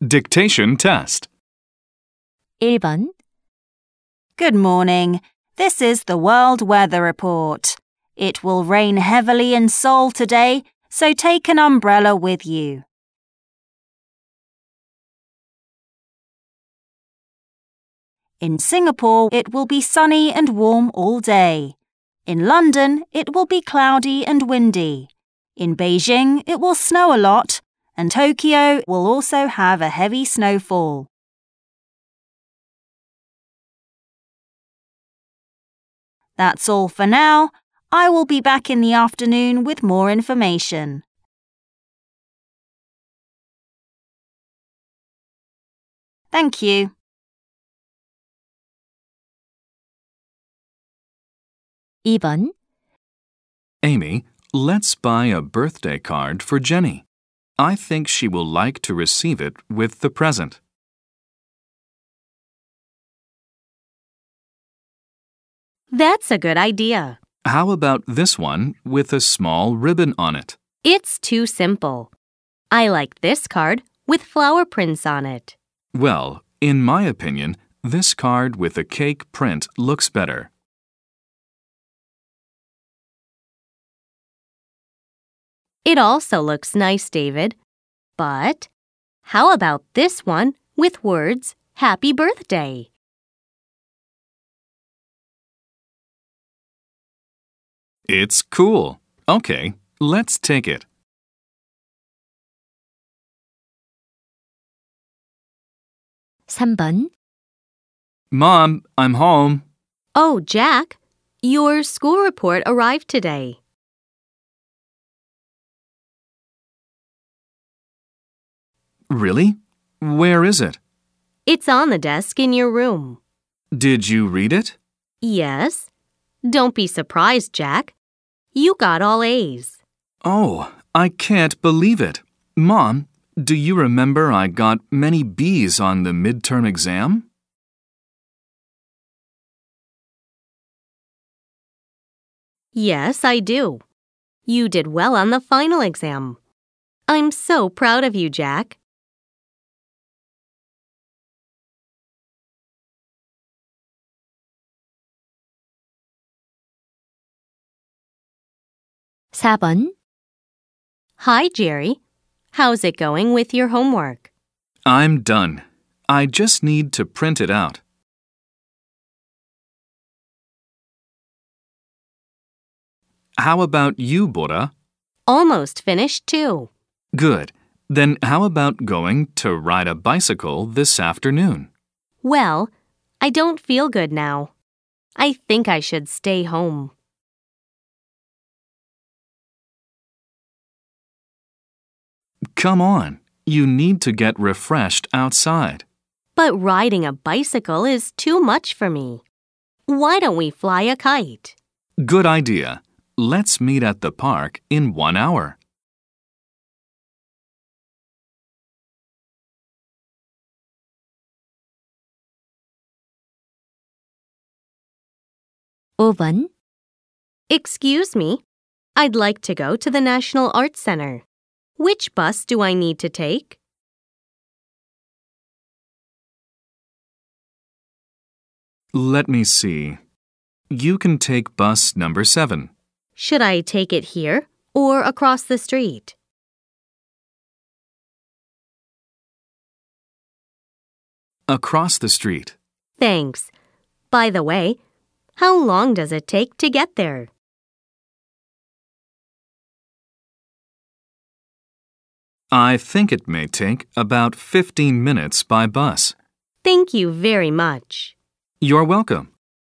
Dictation test. 1번. Good morning. This is the World Weather Report. It will rain heavily in Seoul today, so take an umbrella with you. In Singapore, it will be sunny and warm all day. In London, it will be cloudy and windy. In Beijing, it will snow a lot, and Tokyo will also have a heavy snowfall. That's all for now. I will be back in the afternoon with more information. Thank you. (2번) Amy, let's buy a birthday card for Jenny. I think she will like to receive it with the present. That's a good idea. How about this one with a small ribbon on it? It's too simple. I like this card with flower prints on it. Well, in my opinion, this card with a cake print looks better. It also looks nice, David. But how about this one with words, Happy Birthday? It's cool. Okay, let's take it. (3번) Mom, I'm home. Oh, Jack, your school report arrived today. Really? Where is it? It's on the desk in your room. Did you read it? Yes. Don't be surprised, Jack. You got all A's. Oh, I can't believe it. Mom, do you remember I got many B's on the midterm exam? Yes, I do. You did well on the final exam. I'm so proud of you, Jack. (4번) Hi, Jerry. How's it going with your homework? I'm done. I just need to print it out. How about you, Bora? Almost finished, too. Good. Then how about going to ride a bicycle this afternoon? Well, I don't feel good now. I think I should stay home. Come on. You need to get refreshed outside. But riding a bicycle is too much for me. Why don't we fly a kite? Good idea. Let's meet at the park in 1 hour. (5번) Excuse me. I'd like to go to the National Arts Center. Which bus do I need to take? Let me see. You can take bus number 7. Should I take it here or across the street? Across the street. Thanks. By the way, how long does it take to get there? I think it may take about 15 minutes by bus. Thank you very much. You're welcome.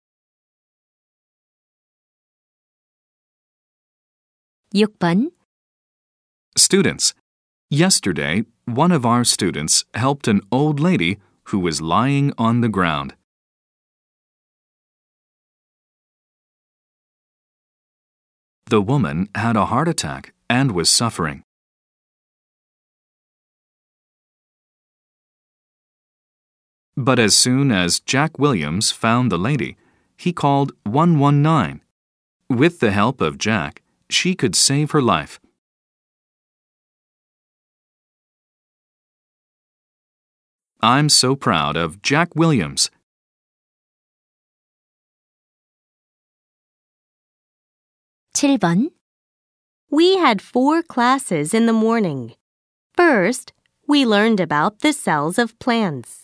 (6번) Students, yesterday, one of our students helped an old lady who was lying on the ground. The woman had a heart attack and was suffering. But as soon as Jack Williams found the lady, he called 119. With the help of Jack, she could save her life. I'm so proud of Jack Williams. 7번. We had 4 classes in the morning. First, we learned about the cells of plants.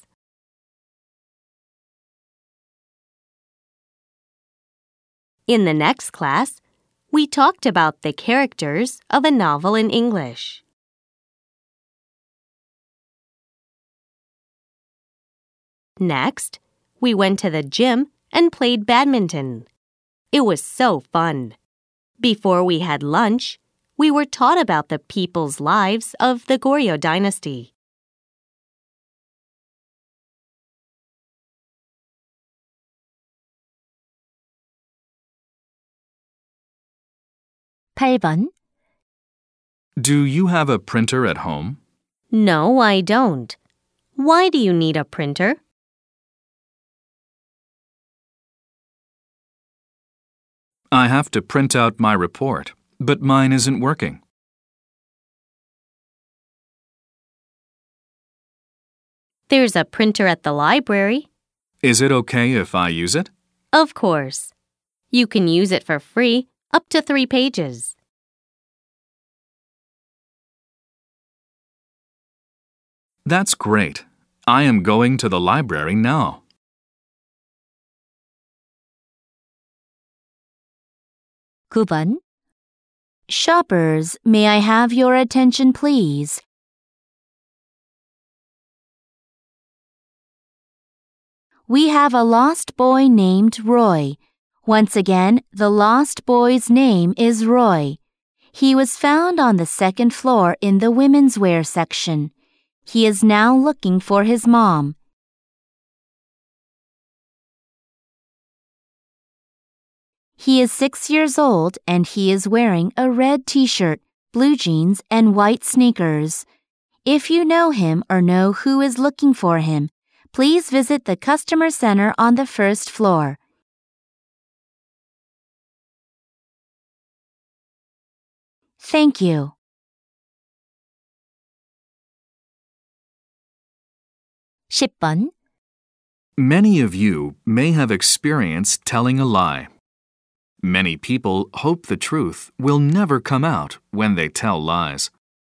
In the next class, we talked about the characters of a novel in English. Next, we went to the gym and played badminton. It was so fun. Before we had lunch, we were taught about the people's lives of the Goryeo dynasty. (8번) Do you have a printer at home? No, I don't. Why do you need a printer? I have to print out my report, but mine isn't working. There's a printer at the library. Is it okay if I use it? Of course. You can use it for free, up to 3 pages. That's great. I am going to the library now. 9번. Shoppers, may I have your attention, please? We have a lost boy named Roy. Once again, the lost boy's name is Roy. He was found on the 2nd floor in the women's wear section. He is now looking for his mom. He is 6 years old and he is wearing a red t-shirt, blue jeans, and white sneakers. If you know him or know who is looking for him, please visit the customer center on the 1st floor. Thank you. 10번. Many of you may have experienced telling a lie. Many people hope the truth will never come out when they tell lies.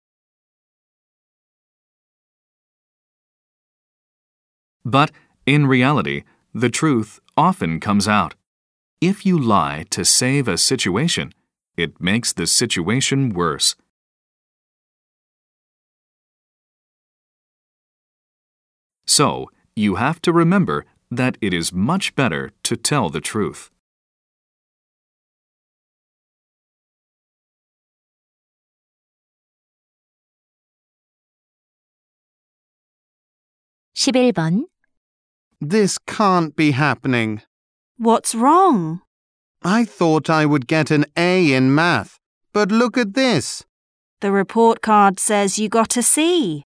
But in reality, the truth often comes out. If you lie to save a situation, it makes the situation worse. So, you have to remember that it is much better to tell the truth. (11번) This can't be happening. What's wrong? I thought I would get an A in math, but look at this. The report card says you got a C.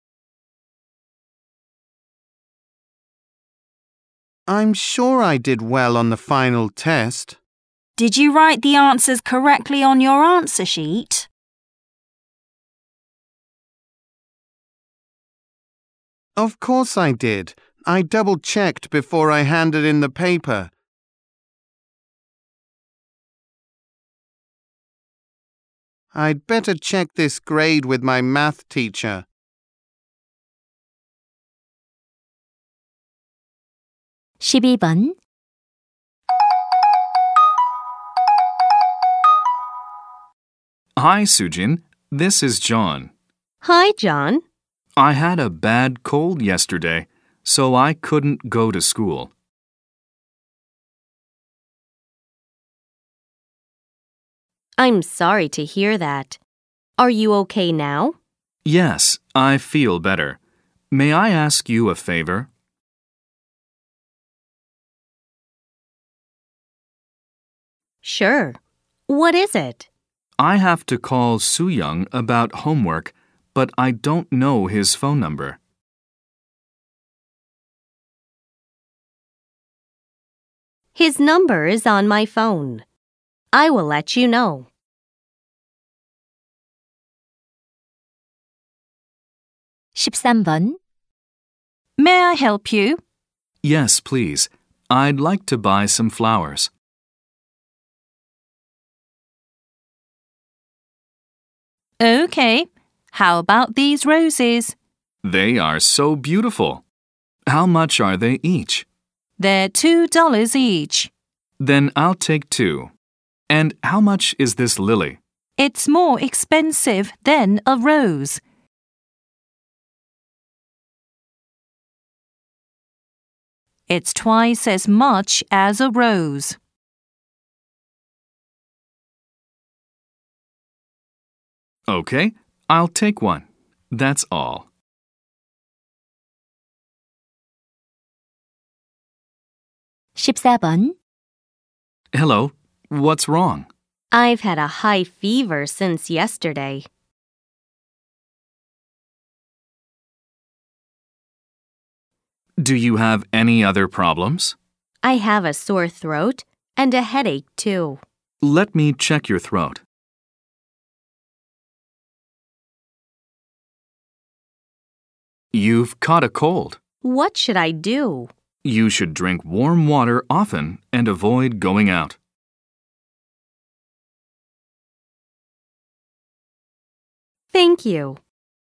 I'm sure I did well on the final test. Did you write the answers correctly on your answer sheet? Of course I did. I double-checked before I handed in the paper. I'd better check this grade with my math teacher. (12번) Hi, Sujin. This is John. Hi, John. I had a bad cold yesterday, so I couldn't go to school. I'm sorry to hear that. Are you okay now? Yes, I feel better. May I ask you a favor? Sure. What is it? I have to call Soo-young about homework, but I don't know his phone number. His number is on my phone. I will let you know. (13번) May I help you? Yes, please. I'd like to buy some flowers. Okay. How about these roses? They are so beautiful. How much are they each? They're $2 each. Then I'll take 2. And how much is this lily? It's more expensive than a rose. It's twice as much as a rose. Okay, I'll take one. That's all. (14번) Hello, what's wrong? I've had a high fever since yesterday. Do you have any other problems? I have a sore throat and a headache too. Let me check your throat. You've caught a cold. What should I do? You should drink warm water often and avoid going out. Thank you.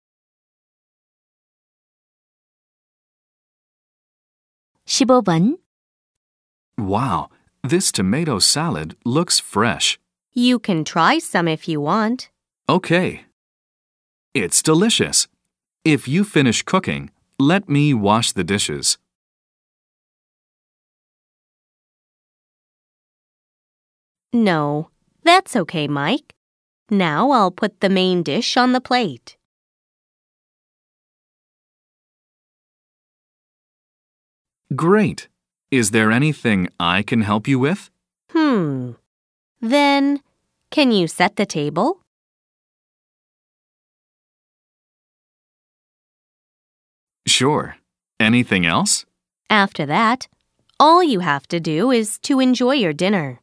(15번) Wow, this tomato salad looks fresh. You can try some if you want. Okay. It's delicious. If you finish cooking, let me wash the dishes. No, that's okay, Mike. Now I'll put the main dish on the plate. Great. Is there anything I can help you with? Then, can you set the table? Sure. Anything else? After that, all you have to do is to enjoy your dinner.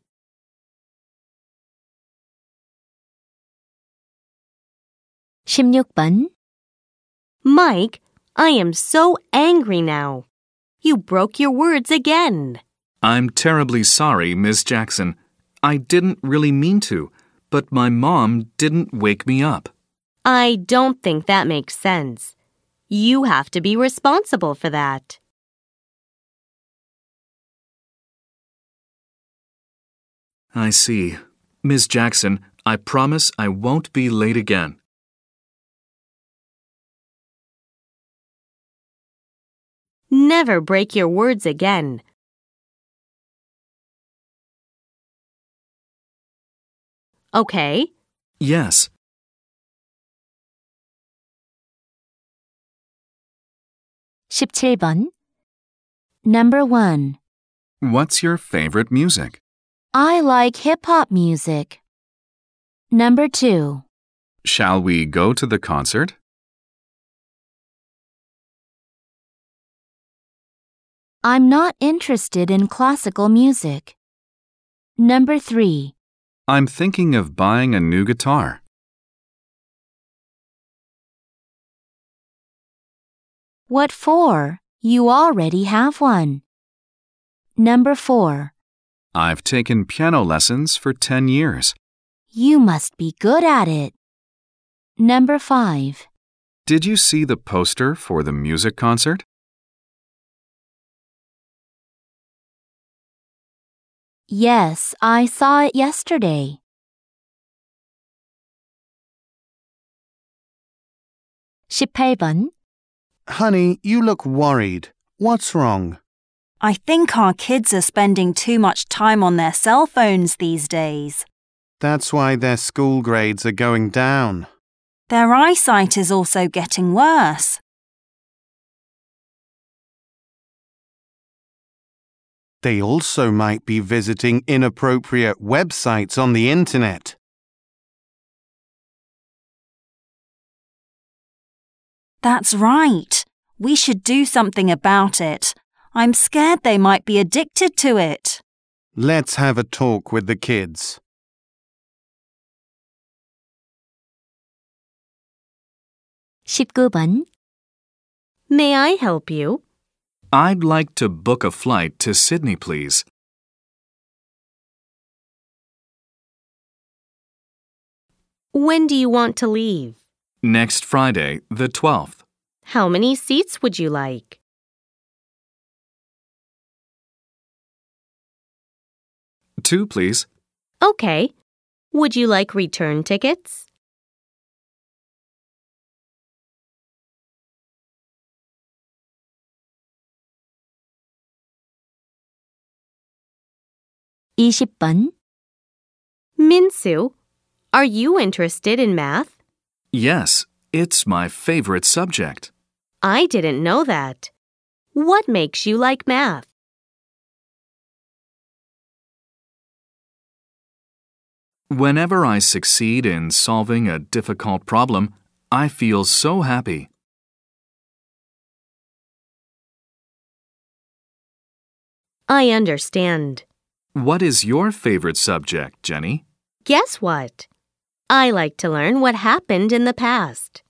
(16번) Mike, I am so angry now. You broke your words again. I'm terribly sorry, Miss Jackson. I didn't really mean to, but my mom didn't wake me up. I don't think that makes sense. You have to be responsible for that. I see. Miss Jackson, I promise I won't be late again. Never break your words again. Okay? Yes. (17번) Number 1. What's your favorite music? I like hip-hop music. Number 2. Shall we go to the concert? I'm not interested in classical music. Number 3. I'm thinking of buying a new guitar. What for? You already have one. Number 4. I've taken piano lessons for 10 years. You must be good at it. Number 5. Did you see the poster for the music concert? Yes, I saw it yesterday. (18번) Honey, you look worried. What's wrong? I think our kids are spending too much time on their cell phones these days. That's why their school grades are going down. Their eyesight is also getting worse. They also might be visiting inappropriate websites on the internet. That's right. We should do something about it. I'm scared they might be addicted to it. Let's have a talk with the kids. (19번) May I help you? I'd like to book a flight to Sydney, please. When do you want to leave? Next Friday, the 12th. How many seats would you like? Two, please. Okay. Would you like return tickets? (20번) Minsu, are you interested in math? Yes, it's my favorite subject. I didn't know that. What makes you like math? Whenever I succeed in solving a difficult problem, I feel so happy. I understand. What is your favorite subject, Jenny? Guess what? I like to learn what happened in the past.